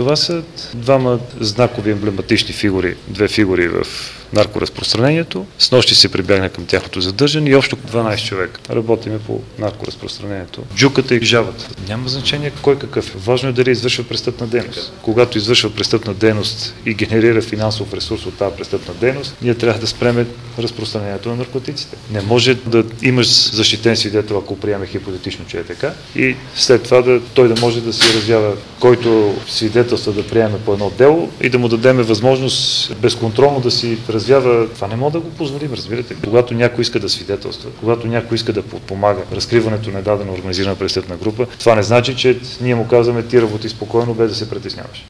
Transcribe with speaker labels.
Speaker 1: Това са двама знакови емблематични фигури, две фигури в наркоразпространението. Снощи се прибягна към тяхното задържане и общо 12 човека. Работиме по наркоразпространението. Джуката и жабата. Няма значение кой какъв е. Важно е дали извършва престъпна дейност. Когато извършва престъпна дейност и генерира финансов ресурс от тази престъпна дейност, ние трябва да спреме разпространението на наркотиците. Не може да имаш защитен свидетел, ако приеме хипотетично, че е така, и след това той да може да си развява, който свидетелства да приеме по едно дело и да му дадеме възможност безконтролно да си развява. Това не мога да го позволим, разбирате. Когато някой иска да свидетелства, когато някой иска да подпомага разкриването на дадена организирана престъпна група, това не значи, че ние му казваме: ти работи спокойно, без да се притесняваш.